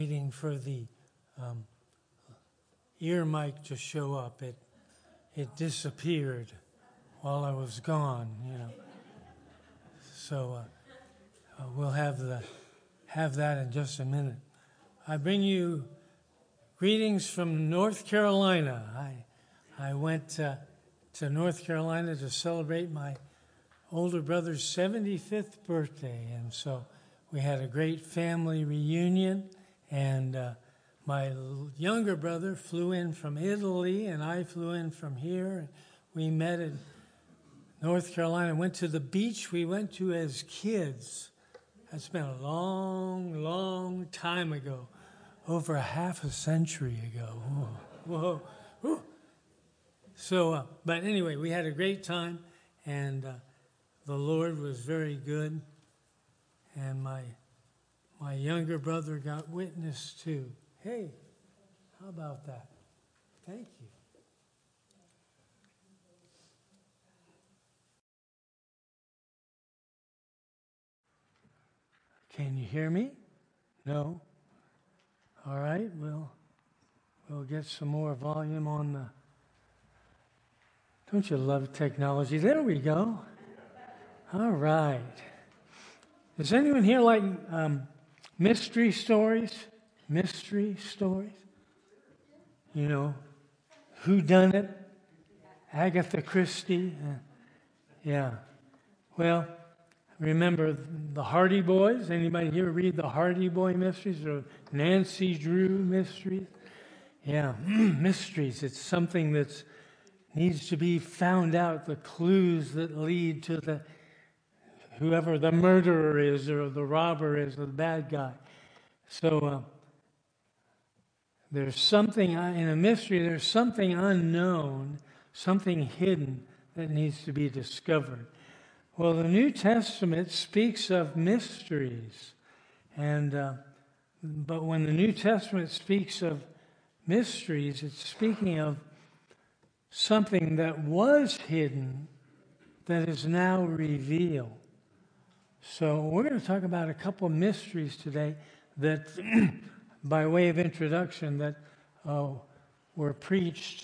Waiting for the ear mic to show up. It disappeared while I was gone, So we'll have that in just a minute. I bring you greetings from North Carolina. I went to North Carolina to celebrate my older brother's 75th birthday, and so we had a great family reunion. And my younger brother flew in from Italy, and I flew in from here. And we met in North Carolina, went to the beach we went to as kids. That's been a long, long time ago, over half a century ago. Whoa. So, but anyway, we had a great time, and the Lord was very good. And my younger brother got witness too. Hey, how about that? Thank you. Can you hear me? No? All right, we'll get some more volume on the... Don't you love technology? There we go. All right. Does anyone here like mystery stories? Mystery stories? Who done it? Agatha Christie? Yeah. Well, remember the Hardy Boys? Anybody here read the Hardy Boy mysteries or Nancy Drew mysteries? Yeah, mysteries. It's something that needs to be found out, the clues that lead to whoever the murderer is or the robber is or the bad guy. So there's something in a mystery, there's something unknown, something hidden that needs to be discovered. Well, the New Testament speaks of mysteries. But when the New Testament speaks of mysteries, it's speaking of something that was hidden that is now revealed. So we're going to talk about a couple of mysteries today that, by way of introduction, that were preached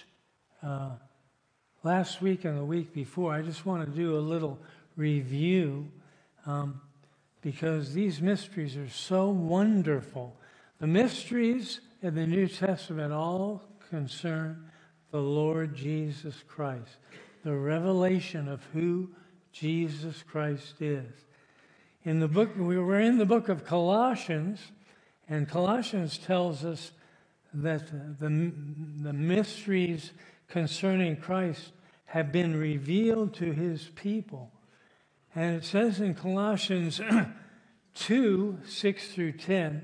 last week and the week before. I just want to do a little review because these mysteries are so wonderful. The mysteries in the New Testament all concern the Lord Jesus Christ, the revelation of who Jesus Christ is. In the book, we were in the book of Colossians, and Colossians tells us that the mysteries concerning Christ have been revealed to his people. And it says in Colossians 2, 6 through 10,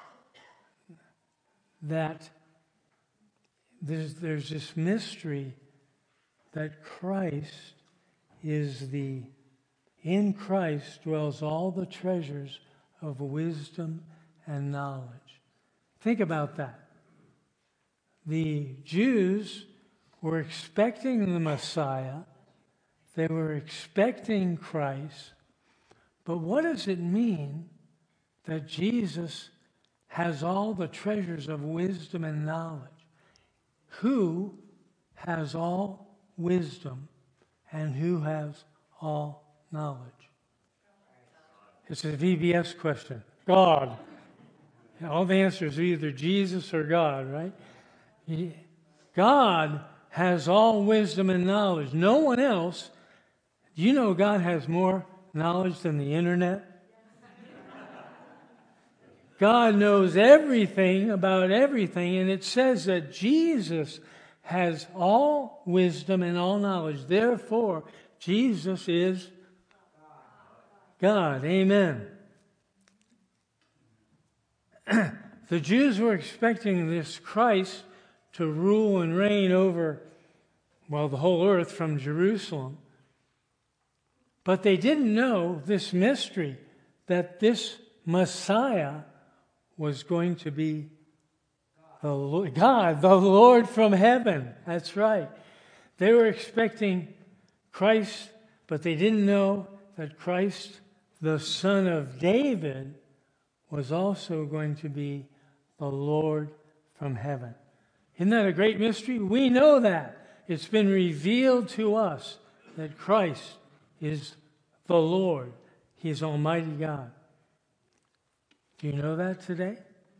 that there's this mystery that Christ is in Christ dwells all the treasures of wisdom and knowledge. Think about that. The Jews were expecting the Messiah. They were expecting Christ. But what does it mean that Jesus has all the treasures of wisdom and knowledge? Who has all wisdom and who has all knowledge? It's a VBS question. God. All the answers are either Jesus or God, right? God has all wisdom and knowledge. No one else. Do you know God has more knowledge than the internet? God knows everything about everything, and it says that Jesus has all wisdom and all knowledge. Therefore, Jesus is God. Amen. The Jews were expecting this Christ to rule and reign over, the whole earth from Jerusalem. But they didn't know this mystery, that this Messiah was going to be God, the Lord from heaven. That's right. They were expecting Christ, but they didn't know that Christ, the son of David, was also going to be the Lord from heaven. Isn't that a great mystery? We know that. It's been revealed to us that Christ is the Lord. He is Almighty God. Do you know that today?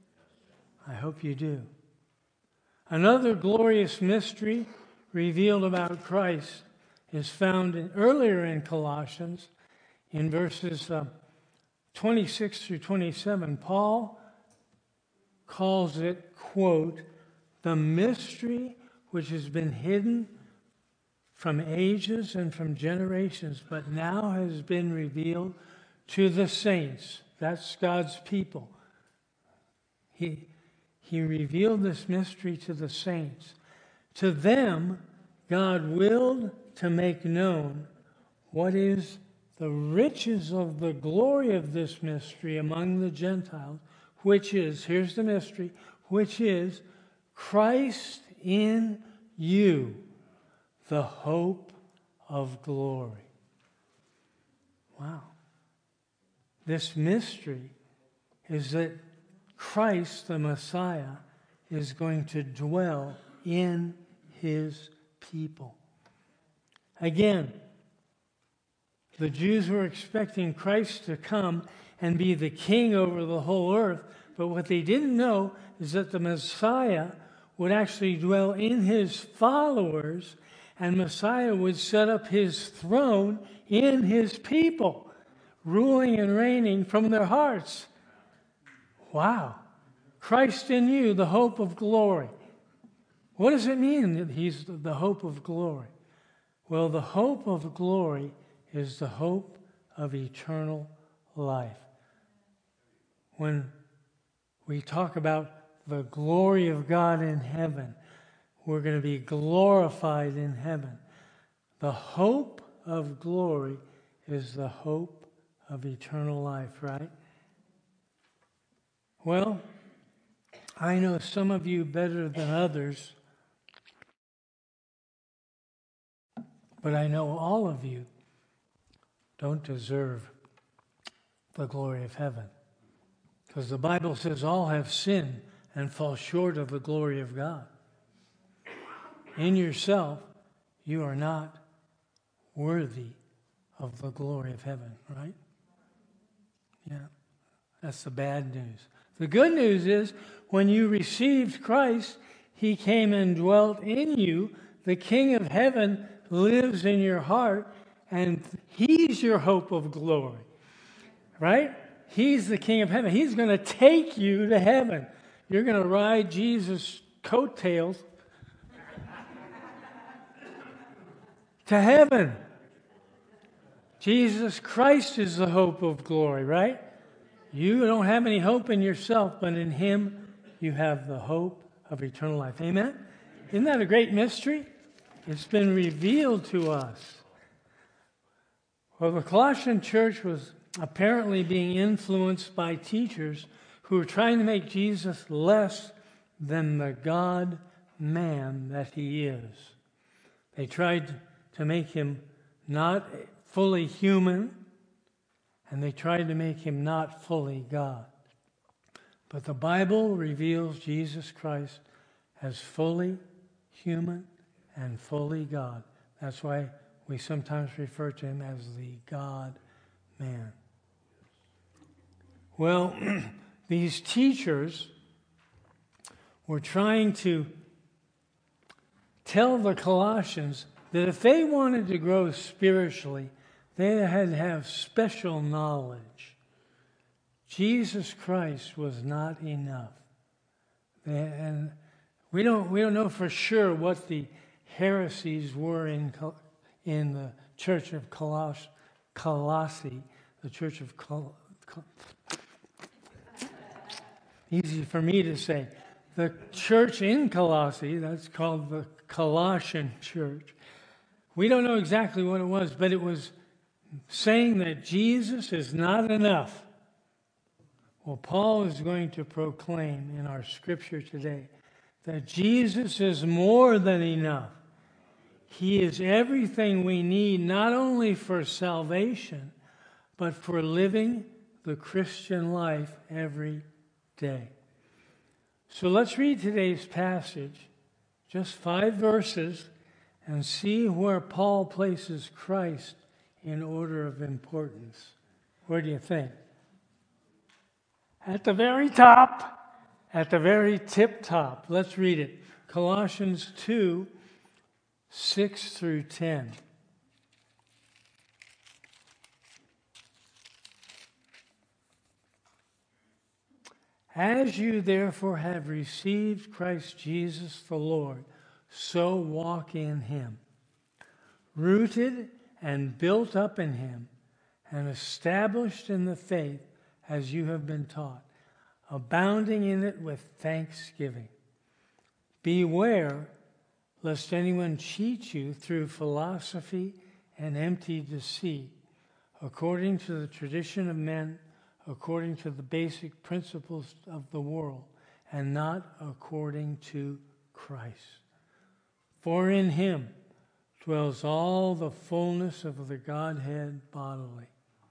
I hope you do. Another glorious mystery revealed about Christ is found earlier in Colossians in verses 26 through 27. Paul calls it, quote, the mystery which has been hidden from ages and from generations, but now has been revealed to the saints. That's God's people. He revealed this mystery to the saints. To them, God willed to make known what is the riches of the glory of this mystery among the Gentiles, which is, here's the mystery, which is Christ in you, the hope of glory. Wow. This mystery is that Christ, the Messiah, is going to dwell in his people. Again, the Jews were expecting Christ to come and be the king over the whole earth, but what they didn't know is that the Messiah would actually dwell in his followers, and Messiah would set up his throne in his people, ruling and reigning from their hearts. Wow. Christ in you, the hope of glory. What does it mean that he's the hope of glory? Well, the hope of glory is the hope of eternal life. When we talk about the glory of God in heaven, we're going to be glorified in heaven. The hope of glory is the hope of eternal life, right? Well, I know some of you better than others, but I know all of you don't deserve the glory of heaven. Because the Bible says all have sinned and fall short of the glory of God. In yourself, you are not worthy of the glory of heaven, right? Yeah, that's the bad news. The good news is when you received Christ, he came and dwelt in you. The King of heaven lives in your heart, and he's your hope of glory, right? He's the King of heaven. He's going to take you to heaven. You're going to ride Jesus' coattails to heaven. Jesus Christ is the hope of glory, right? You don't have any hope in yourself, but in him you have the hope of eternal life. Amen? Isn't that a great mystery? It's been revealed to us. Well, the Colossian church was apparently being influenced by teachers who were trying to make Jesus less than the God-man that he is. They tried to make him not fully human, and they tried to make him not fully God. But the Bible reveals Jesus Christ as fully human and fully God. That's why we sometimes refer to him as the God-man. Well, these teachers were trying to tell the Colossians that if they wanted to grow spiritually, they had to have special knowledge. Jesus Christ was not enough. And we don't know for sure what the heresies were in the church of Colossae, the church of easy for me to say. The church in Colossae, that's called the Colossian church. We don't know exactly what it was, but it was saying that Jesus is not enough. Well, Paul is going to proclaim in our scripture today that Jesus is more than enough. He is everything we need, not only for salvation, but for living the Christian life every day. So let's read today's passage, just 5 verses, and see where Paul places Christ in order of importance. Where do you think? At the very top, at the very tip top. Let's read it. Colossians 2, 6 through 10. As you therefore have received Christ Jesus the Lord, so walk in him, rooted and built up in him, and established in the faith as you have been taught, abounding in it with thanksgiving. Beware lest anyone cheat you through philosophy and empty deceit, according to the tradition of men, according to the basic principles of the world, and not according to Christ. For in him dwells all the fullness of the Godhead bodily.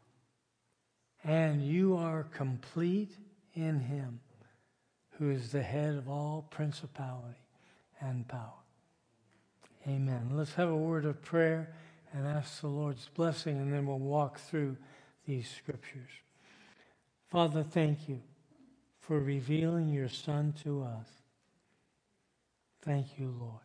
And you are complete in him, who is the head of all principality and power. Amen. Let's have a word of prayer and ask the Lord's blessing, and then we'll walk through these scriptures. Father, thank you for revealing your Son to us. Thank you, Lord.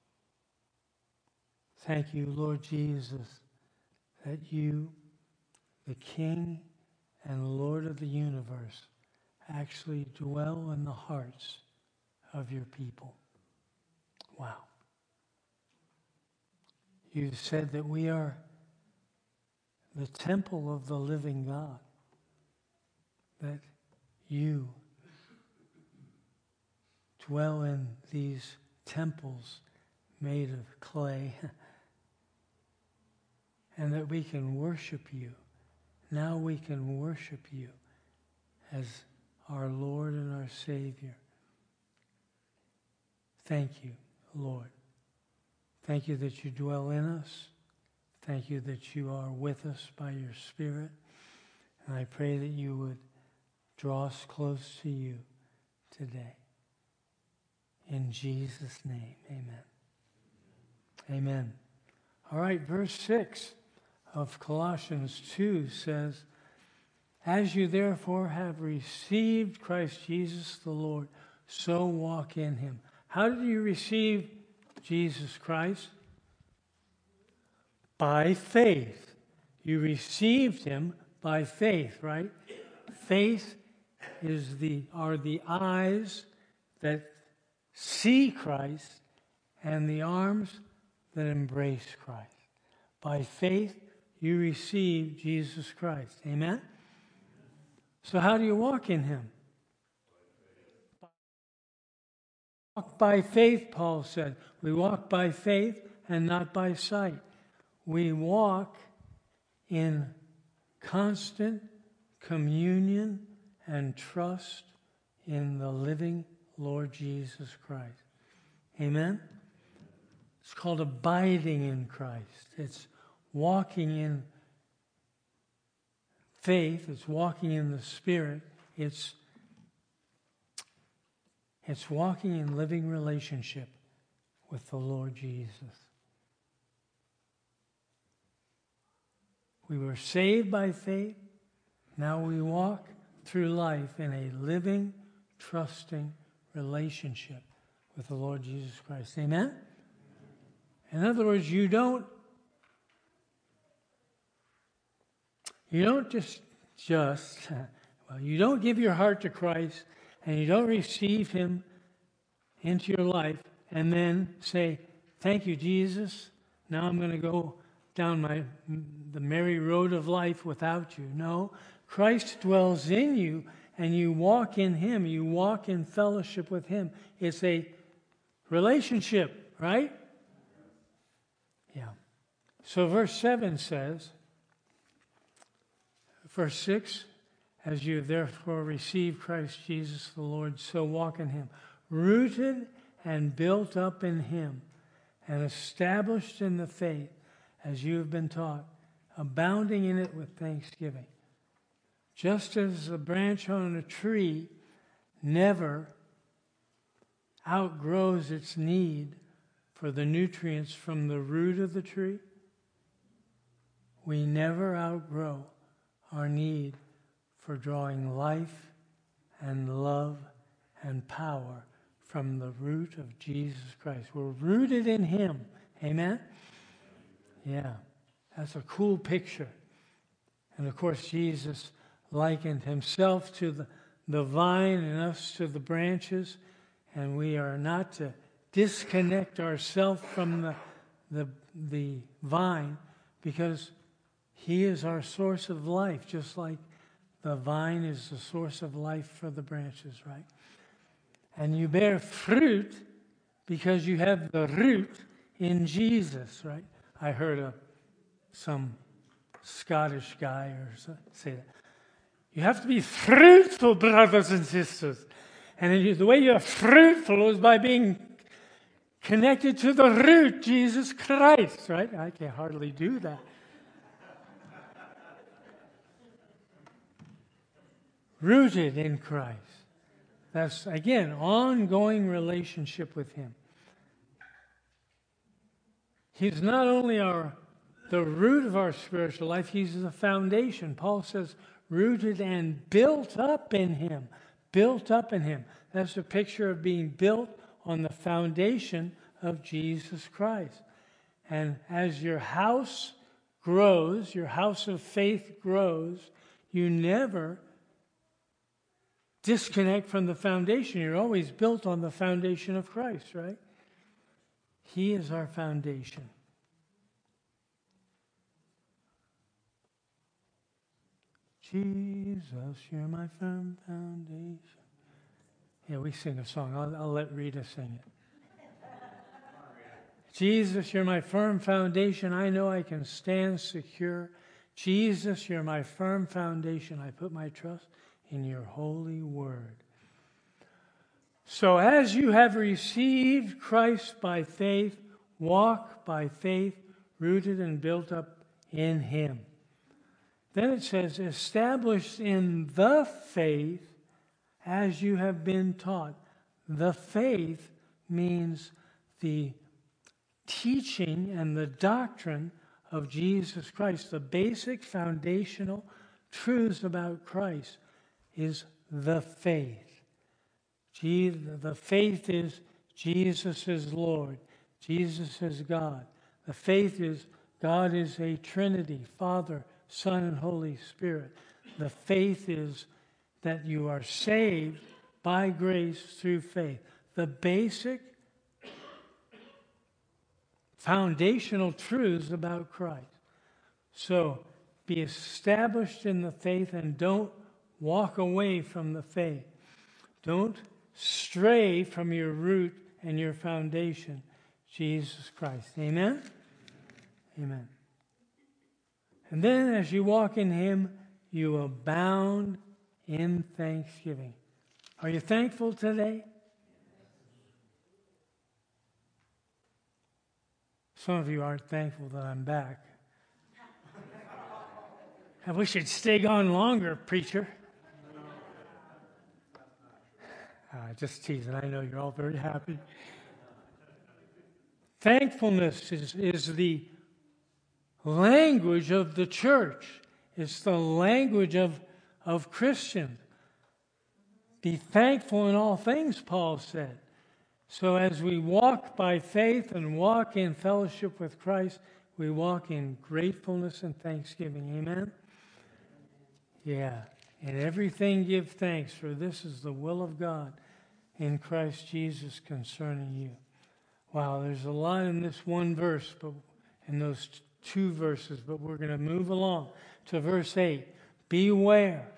Thank you, Lord Jesus, that you, the King and Lord of the universe, actually dwell in the hearts of your people. Wow. You said that we are the temple of the living God, that you dwell in these temples made of clay, and that we can worship you. Now we can worship you as our Lord and our Savior. Thank you, Lord. Thank you that you dwell in us. Thank you that you are with us by your Spirit. And I pray that you would draw us close to you today. In Jesus' name, amen. Amen. All right, verse 6 of Colossians 2 says, as you therefore have received Christ Jesus the Lord, so walk in him. How did you receive Jesus Christ? By faith. You received him by faith, right? Faith are the eyes that see Christ and the arms that embrace Christ. By faith, you receive Jesus Christ. Amen? So how do you walk in him? Walk by faith, Paul said. We walk by faith and not by sight. We walk in constant communion and trust in the living Lord Jesus Christ. Amen? It's called abiding in Christ. It's walking in faith. It's walking in the Spirit. It's walking in living relationship with the Lord Jesus. We were saved by faith. Now we walk through life in a living, trusting relationship with the Lord Jesus Christ. Amen? In other words, you don't just you don't give your heart to Christ and you don't receive him into your life and then say, thank you, Jesus. Now I'm going to go down the merry road of life without you. No, Christ dwells in you and you walk in him. You walk in fellowship with him. It's a relationship, right? Yeah. So verse 7 says, verse 6, as you have therefore received Christ Jesus the Lord, so walk in him, rooted and built up in him, and established in the faith as you have been taught, abounding in it with thanksgiving. Just as a branch on a tree never outgrows its need for the nutrients from the root of the tree, we never outgrow our need for drawing life and love and power from the root of Jesus Christ. We're rooted in Him. Amen? Yeah, that's a cool picture. And of course, Jesus likened Himself to the vine and us to the branches. And we are not to disconnect ourselves from the vine, because He is our source of life, just like the vine is the source of life for the branches, right? And you bear fruit because you have the root in Jesus, right? I heard some Scottish guy say that. You have to be fruitful, brothers and sisters. And the way you're fruitful is by being connected to the root, Jesus Christ, right? I can hardly do that. Rooted in Christ. That's, again, ongoing relationship with Him. He's not only the root of our spiritual life, He's the foundation. Paul says, rooted and built up in Him. Built up in Him. That's a picture of being built on the foundation of Jesus Christ. And as your house grows, your house of faith grows, you never disconnect from the foundation. You're always built on the foundation of Christ, right? He is our foundation. Jesus, you're my firm foundation. Yeah, we sing a song. I'll let Rita sing it. Jesus, you're my firm foundation. I know I can stand secure. Jesus, you're my firm foundation. I put my trust in your holy word. So as you have received Christ by faith, walk by faith, rooted and built up in Him. Then it says, established in the faith as you have been taught. The faith means the teaching and the doctrine of Jesus Christ. The basic foundational truths about Christ is the faith. The faith is Jesus is Lord. Jesus is God. The faith is God is a Trinity, Father, Son, and Holy Spirit. The faith is that you are saved by grace through faith. The basic foundational truths about Christ. So be established in the faith and don't walk away from the faith. Don't stray from your root and your foundation, Jesus Christ. Amen? Amen. And then as you walk in Him, you abound in thanksgiving. Are you thankful today? Some of you aren't thankful that I'm back. I wish you'd stay on longer, preacher. Just teasing. I know you're all very happy. Thankfulness is the language of the church. It's the language of Christians. Be thankful in all things, Paul said. So as we walk by faith and walk in fellowship with Christ, we walk in gratefulness and thanksgiving. Amen? Yeah. In everything give thanks, for this is the will of God in Christ Jesus concerning you. Wow, there's a lot in this one verse, but in those two verses, but we're going to move along to verse 8. Beware,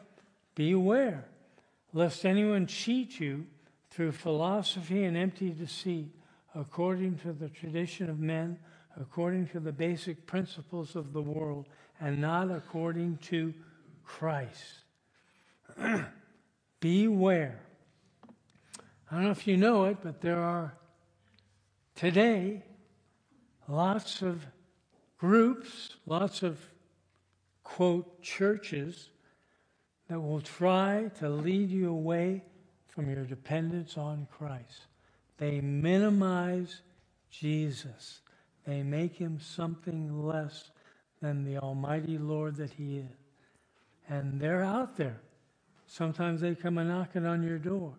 lest anyone cheat you through philosophy and empty deceit, according to the tradition of men, according to the basic principles of the world, and not according to Christ. Beware. I don't know if you know it, but there are today lots of groups, lots of, quote, churches that will try to lead you away from your dependence on Christ. They minimize Jesus. They make him something less than the almighty Lord that he is. And they're out there. Sometimes they come and knocking on your door.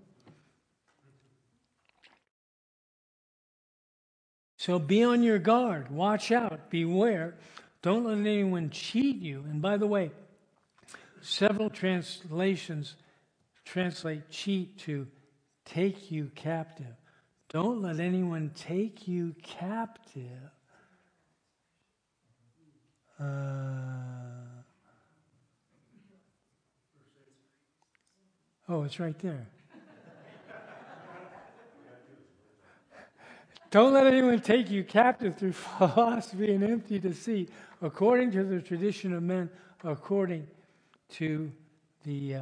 So be on your guard. Watch out. Beware. Don't let anyone cheat you. And by the way, several translations translate cheat to take you captive. Don't let anyone take you captive. Oh, it's right there. Don't let anyone take you captive through philosophy and empty deceit, according to the tradition of men, according to the...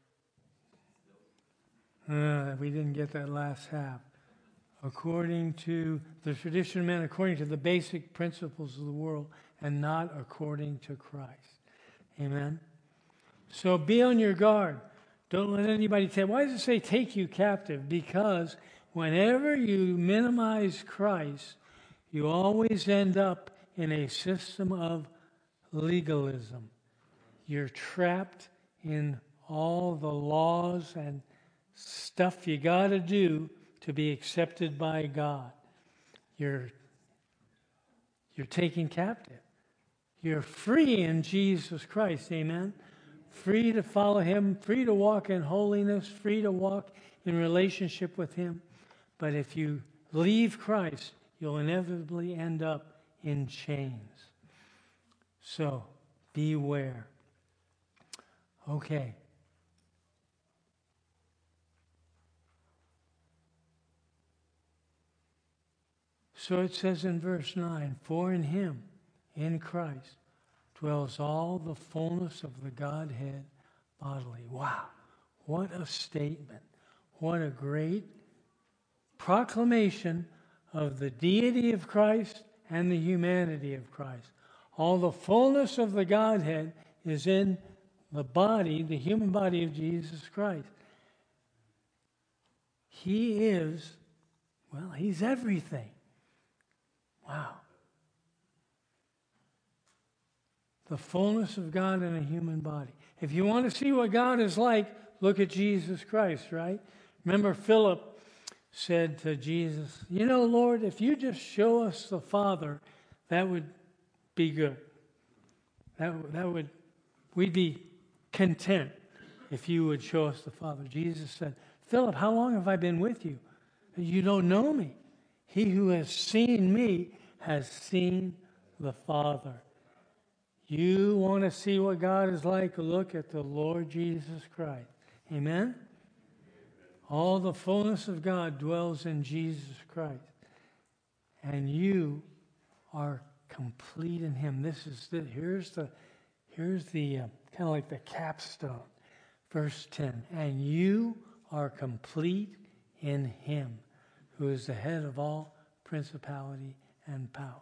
we didn't get that last half. According to the tradition of men, according to the basic principles of the world, and not according to Christ. Amen? So be on your guard. Don't let anybody take... Why does it say take you captive? Because whenever you minimize Christ, you always end up in a system of legalism. You're trapped in all the laws and stuff you got to do to be accepted by God. You're taken captive. You're free in Jesus Christ. Amen? Free to follow him, free to walk in holiness, free to walk in relationship with him. But if you leave Christ, you'll inevitably end up in chains. So, beware. Okay. So it says in verse 9, for in him, in Christ, dwells all the fullness of the Godhead bodily. Wow, what a statement. What a great proclamation of the deity of Christ and the humanity of Christ. All the fullness of the Godhead is in the body, the human body of Jesus Christ. He is, well, he's everything. Wow. The fullness of God in a human body. If you want to see what God is like, look at Jesus Christ, right? Remember Philip said to Jesus, you know, Lord, if you just show us the Father, that would be good. We'd be content if you would show us the Father. Jesus said, Philip, how long have I been with you? You don't know me. He who has seen me has seen the Father. You want to see what God is like? Look at the Lord Jesus Christ. Amen? All the fullness of God dwells in Jesus Christ. And you are complete in him. Here's the kind of like the capstone. Verse 10. And you are complete in him, who is the head of all principality and power.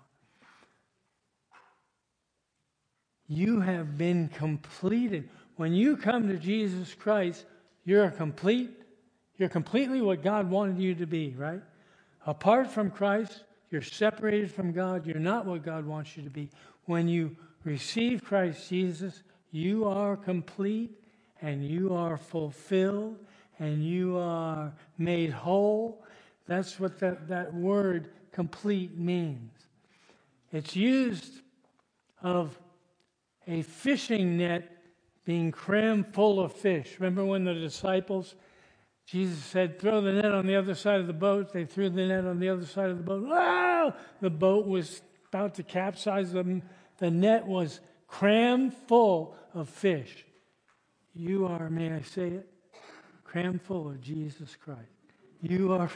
You have been completed. When you come to Jesus Christ, you're completely what God wanted you to be, right? Apart from Christ, you're separated from God. You're not what God wants you to be. When you receive Christ Jesus, you are complete and you are fulfilled and you are made whole. That's what that word complete means. It's used of a fishing net being crammed full of fish. Remember when the disciples, Jesus said, throw the net on the other side of the boat. They threw the net on the other side of the boat. Wow! The boat was about to capsize. The net was crammed full of fish. You are, may I say it, crammed full of Jesus Christ. You are,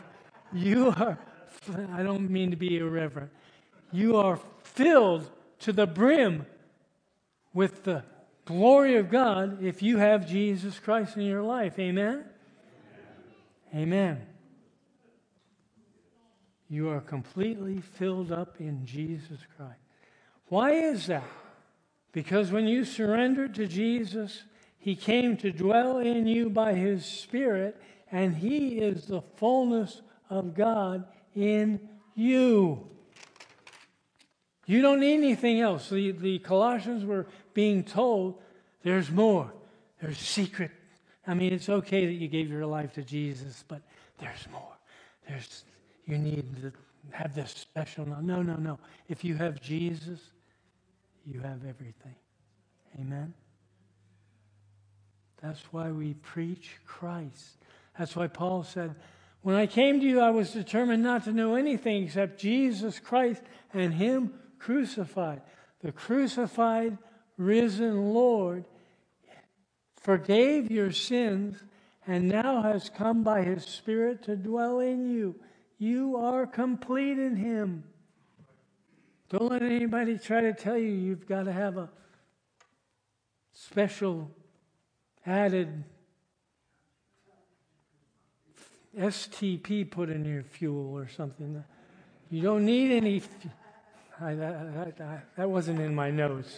I don't mean to be irreverent. You are filled to the brim with the glory of God if you have Jesus Christ in your life. Amen? Amen. You are completely filled up in Jesus Christ. Why is that? Because when you surrendered to Jesus, he came to dwell in you by his Spirit, and he is the fullness of God in you. You don't need anything else. The Colossians were being told there's more. There's secret. I mean, it's okay that you gave your life to Jesus, but there's more. You need to have this special. No. If you have Jesus, you have everything. Amen? That's why we preach Christ. That's why Paul said, when I came to you, I was determined not to know anything except Jesus Christ and Him crucified. The crucified, risen Lord forgave your sins and now has come by His Spirit to dwell in you. You are complete in Him. Don't let anybody try to tell you you've got to have a special added STP put in your fuel or something. You don't need any. That wasn't in my notes.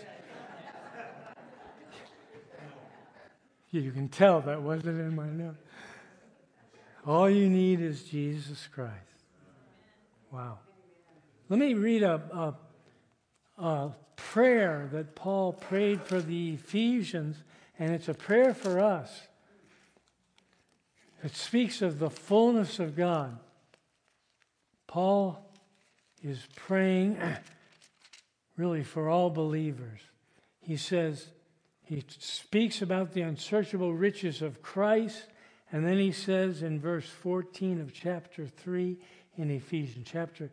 You can tell that wasn't in my notes. All you need is Jesus Christ. Wow. Let me read a prayer that Paul prayed for the Ephesians, and it's a prayer for us. It speaks of the fullness of God. Paul is praying really for all believers. He says, he speaks about the unsearchable riches of Christ, and then he says in verse 14 of chapter 3 in Ephesians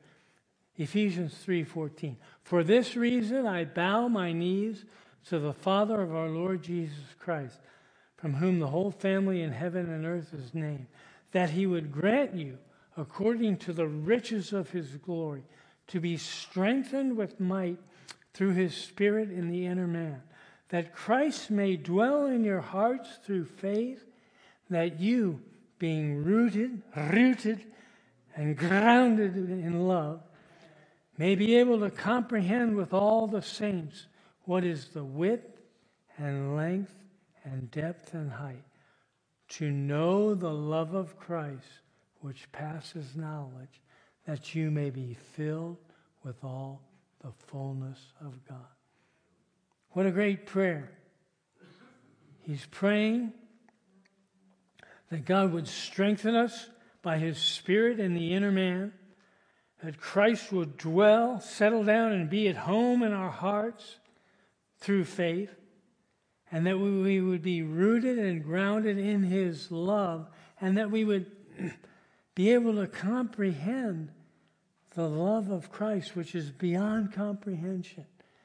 3:14, for this reason I bow my knees to the Father of our Lord Jesus Christ, from whom the whole family in heaven and earth is named, that He would grant you, according to the riches of His glory, to be strengthened with might through His Spirit in the inner man, that Christ may dwell in your hearts through faith, that you, being rooted and grounded in love, may be able to comprehend with all the saints what is the width and length and depth and height, to know the love of Christ, which passes knowledge, that you may be filled with all the fullness of God. What a great prayer. He's praying that God would strengthen us by His Spirit in the inner man, that Christ would dwell, settle down, and be at home in our hearts through faith, and that we would be rooted and grounded in His love, and that we would be able to comprehend the love of Christ, which is beyond comprehension.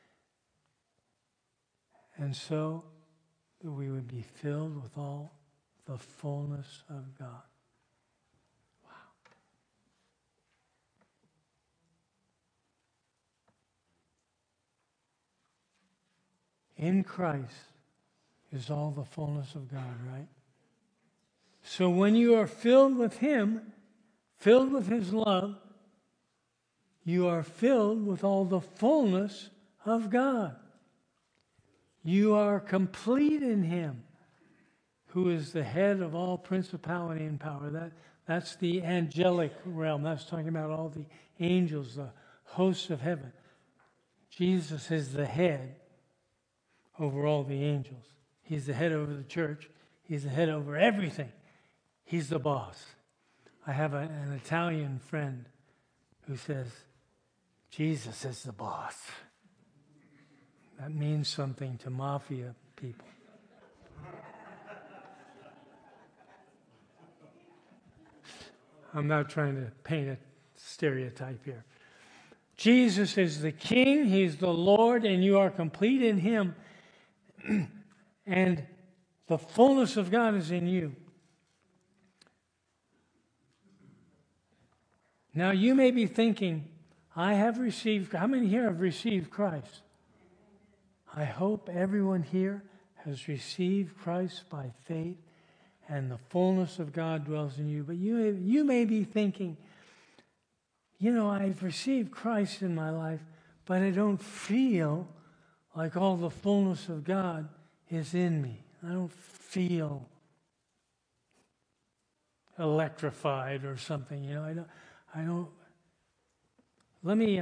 And so that we would be filled with all the fullness of God. Wow. In Christ is all the fullness of God, right? So when you are filled with Him, filled with His love, you are filled with all the fullness of God. You are complete in Him, who is the head of all principality and power. That's the angelic realm. That's talking about all the angels, the hosts of heaven. Jesus is the head over all the angels. He's the head over the church. He's the head over everything. He's the boss. I have an Italian friend who says, Jesus is the boss. That means something to mafia people. I'm not trying to paint a stereotype here. Jesus is the King. He's the Lord, and you are complete in Him. And the fullness of God is in you. Now you may be thinking, how many here have received Christ? I hope everyone here has received Christ by faith, and the fullness of God dwells in you. But you may be thinking, I've received Christ in my life, but I don't feel like all the fullness of God is in me. I don't feel electrified or something. You know, I don't. Let me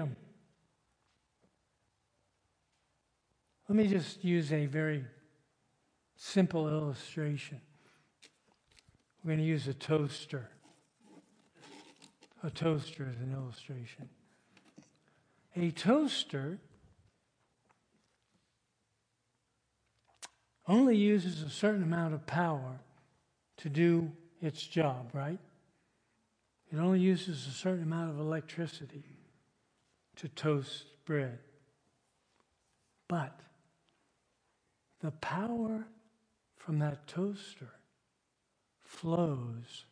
just use a very simple illustration. We're going to use a toaster. A toaster as an illustration. A toaster only uses a certain amount of power to do its job, right? It only uses a certain amount of electricity to toast bread. But the power from that toaster flows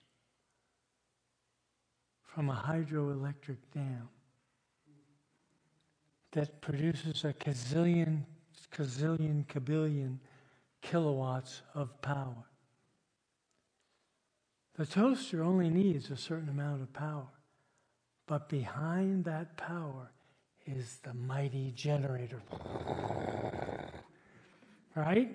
from a hydroelectric dam that produces a kabillion kilowatts of power. The toaster only needs a certain amount of power, but behind that power is the mighty generator. Right?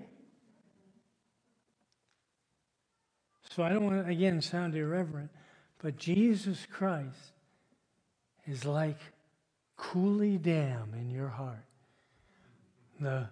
So I don't want to, again, sound irreverent, but Jesus Christ is like Cooley Dam in your heart. The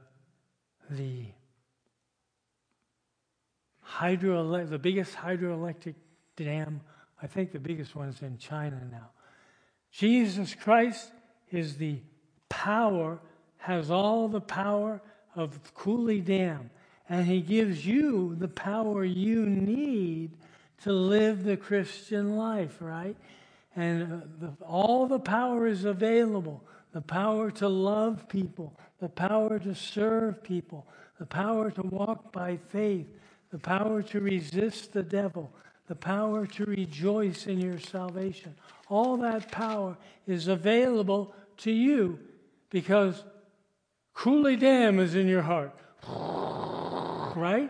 biggest hydroelectric dam, I think the biggest one is in China now. Jesus Christ is the power, has all the power of Cooley Dam. And he gives you the power you need to live the Christian life, right? And all the power is available. The power to love people, the power to serve people, the power to walk by faith, the power to resist the devil, the power to rejoice in your salvation. All that power is available to you because Cooley Dam is in your heart. Right?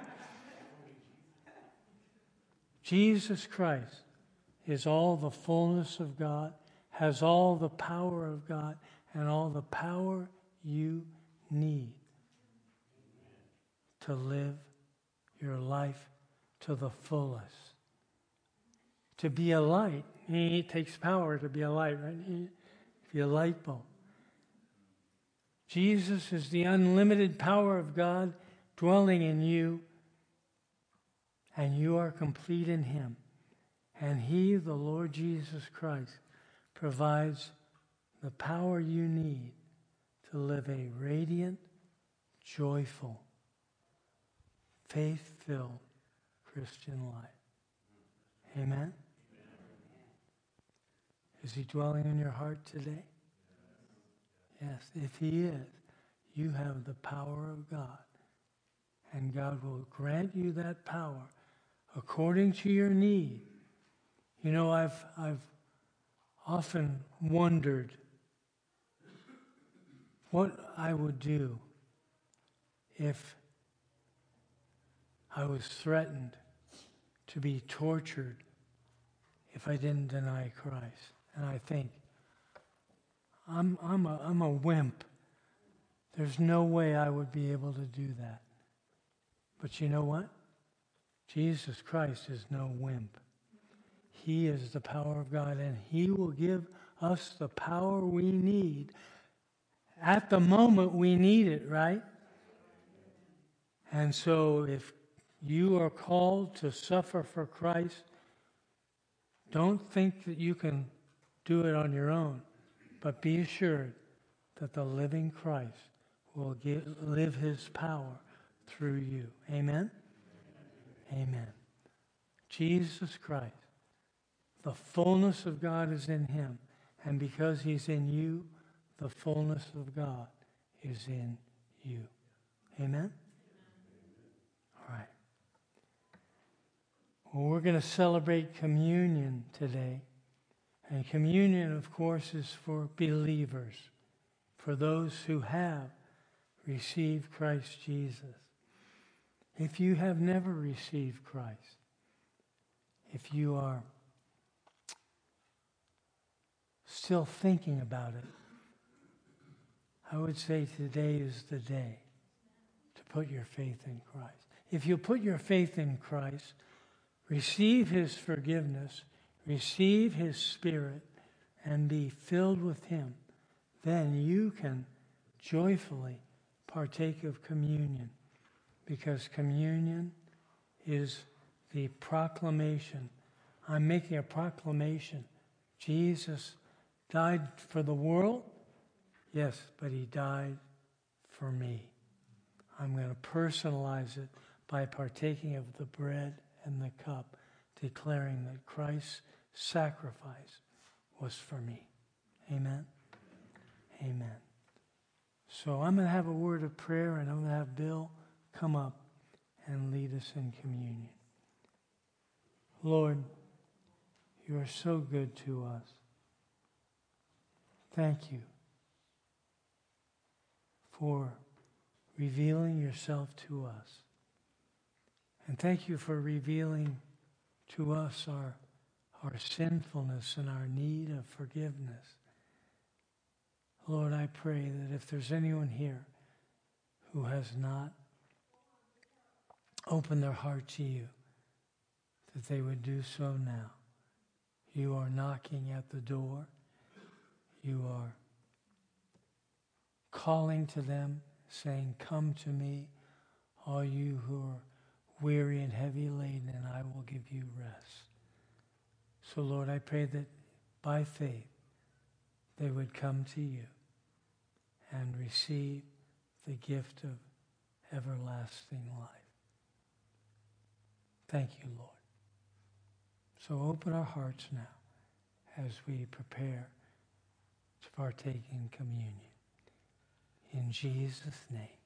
Jesus Christ is all the fullness of God, has all the power of God, and all the power you need to live your life to the fullest. To be a light. It takes power to be a light, right? Be a light bulb. Jesus is the unlimited power of God dwelling in you, and you are complete in him. And he, the Lord Jesus Christ, provides the power you need to live a radiant, joyful, faith-filled Christian life. Amen? Is he dwelling in your heart today? Yes, if he is, you have the power of God. And God will grant you that power according to your need. You know, I've often wondered what I would do if I was threatened to be tortured if I didn't deny Christ. And I think, I'm a wimp. There's no way I would be able to do that. But you know what? Jesus Christ is no wimp. He is the power of God, and he will give us the power we need at the moment we need it, right? And so if you are called to suffer for Christ, don't think that you can do it on your own, but be assured that the living Christ will live his power through you. Amen? Amen. Jesus Christ, the fullness of God is in him, and because he's in you, the fullness of God is in you. Amen? All right. Well, we're going to celebrate communion today. And communion, of course, is for believers, for those who have received Christ Jesus. If you have never received Christ, if you are still thinking about it, I would say today is the day to put your faith in Christ. If you put your faith in Christ, receive his forgiveness, receive his Spirit, and be filled with him, then you can joyfully partake of communion, because communion is the proclamation. I'm making a proclamation. Jesus died for the world, yes, but he died for me. I'm going to personalize it by partaking of the bread and the cup, declaring that Christ's sacrifice was for me. Amen? Amen. So I'm going to have a word of prayer, and I'm going to have Bill come up and lead us in communion. Lord, you are so good to us. Thank you for revealing yourself to us. And thank you for revealing to us our sinfulness and our need of forgiveness. Lord, I pray that if there's anyone here who has not opened their heart to you, that they would do so now. You are knocking at the door. You are calling to them, saying, "Come to me, all you who are weary and heavy laden, and I will give you rest." So, Lord, I pray that by faith they would come to you and receive the gift of everlasting life. Thank you, Lord. So open our hearts now as we prepare to partake in communion. In Jesus' name.